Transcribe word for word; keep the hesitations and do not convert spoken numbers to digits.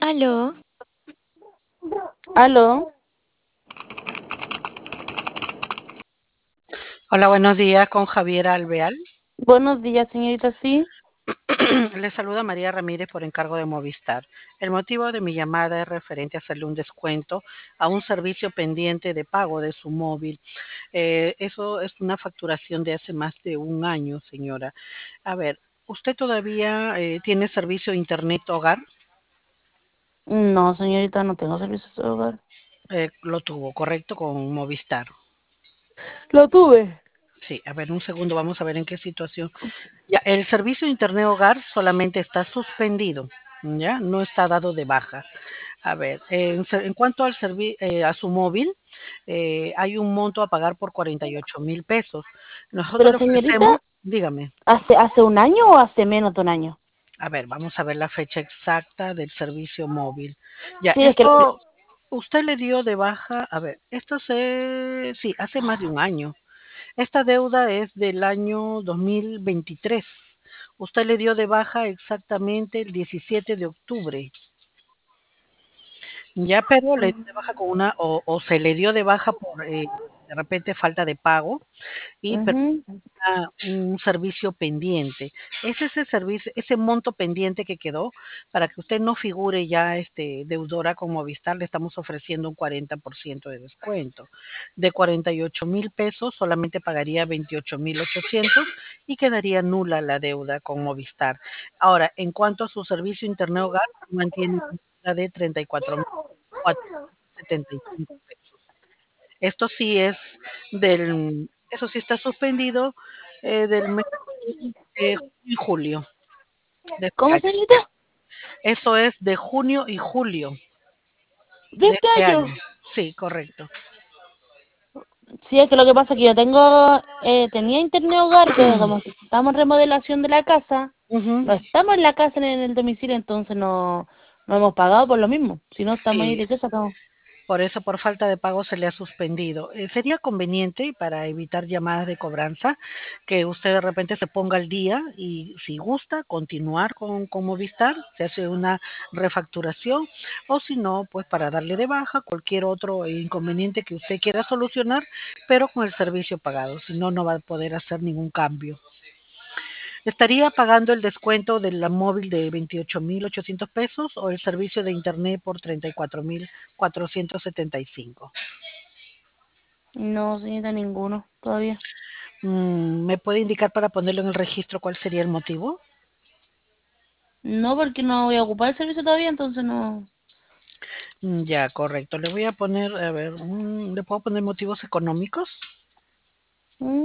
Aló, Aló, Hola, buenos días con Javier Alvear. buenos días, señorita, sí. Le saluda María Ramírez por encargo de Movistar. El motivo de mi llamada es referente a hacerle un descuento a un servicio pendiente de pago de su móvil. Eh, eso es una facturación de hace más de un año, señora. A ver, ¿usted todavía eh, tiene servicio de Internet Hogar? No, señorita, no tengo servicios de hogar. Eh, lo tuvo, ¿correcto? Con Movistar. Lo tuve. Sí, a ver, un segundo, vamos a ver en qué situación. Ya, el servicio de Internet Hogar solamente está suspendido, ¿ya? No está dado de baja. A ver, en, se- en cuanto al servi- eh, a su móvil, eh, hay un monto a pagar por cuarenta y ocho mil pesos. Nosotros Pero, le señorita, ofrecemos, dígame, ¿hace, hace un año o hace menos de un año? a ver, vamos a ver la fecha exacta del servicio móvil. Ya, Sí, es que... la- esto, usted le dio de baja, a ver, esto se, sí, hace más de un año. Esta deuda es del año dos mil veintitrés. Usted le dio de baja exactamente el diecisiete de octubre. Ya, pero le dio de baja con una, o, o se le dio de baja por eh, de repente falta de pago y Ujú. a un servicio pendiente. Es ese servicio, ese monto pendiente que quedó, para que usted no figure ya este deudora con Movistar, le estamos ofreciendo un cuarenta por ciento de descuento. De cuarenta y ocho mil pesos solamente pagaría veintiocho mil ochocientos y quedaría nula la deuda con Movistar. Ahora, en cuanto a su servicio internet hogar, mantiene una deuda de treinta y cuatro mil cuatrocientos setenta y cinco pesos. Esto sí es del, eso sí está suspendido eh, del mes de junio y julio de este ¿Cómo, año. señorita? Eso es de junio y julio ¿De de este este año? año. Sí, correcto. Sí, es que lo que pasa es que yo tengo, eh, tenía internet hogar, pero como estamos en remodelación de la casa, Ujú. no estamos en la casa ni en el domicilio, entonces no, no hemos pagado por lo mismo. Si no estamos ahí, Sí, ¿de qué sacamos? por eso por falta de pago se le ha suspendido. Eh, sería conveniente para evitar llamadas de cobranza que usted de repente se ponga al día y si gusta continuar con, con Movistar, se hace una refacturación o si no, pues para darle de baja cualquier otro inconveniente que usted quiera solucionar, pero con el servicio pagado, si no, no va a poder hacer ningún cambio. ¿Estaría pagando el descuento de la móvil de veintiocho mil ochocientos pesos o el servicio de internet por treinta y cuatro mil cuatrocientos setenta y cinco? No, señorita, ninguno todavía. Mm, ¿Me puede indicar para ponerlo en el registro cuál sería el motivo? No, porque no voy a ocupar el servicio todavía, entonces no. Mm, Ya, correcto. Le voy a poner, a ver, mm, ¿le puedo poner motivos económicos? Mm,